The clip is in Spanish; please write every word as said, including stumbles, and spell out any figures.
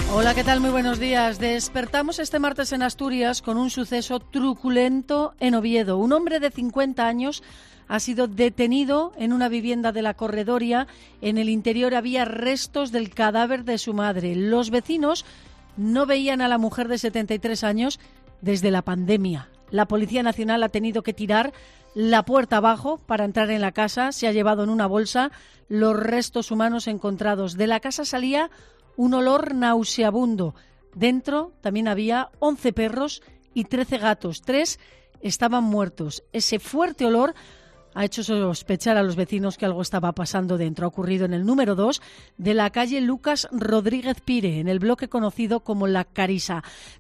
Hola, ¿qué tal? Muy buenos días. Despertamos este martes en Asturias con un suceso truculento en Oviedo. Un hombre de cincuenta años ha sido detenido en una vivienda de la Corredoria. En el interior había restos del cadáver de su madre. Los vecinos no veían a la mujer de setenta y tres años desde la pandemia. La Policía Nacional ha tenido que tirar la puerta abajo para entrar en la casa. Se ha llevado en una bolsa los restos humanos encontrados. De la casa salía un olor nauseabundo. Dentro también había once perros y trece gatos. Tres estaban muertos. Ese fuerte olor ha hecho sospechar a los vecinos que algo estaba pasando dentro. Ha ocurrido en el número dos de la calle Lucas Rodríguez Pire, en el bloque conocido como La Carisa.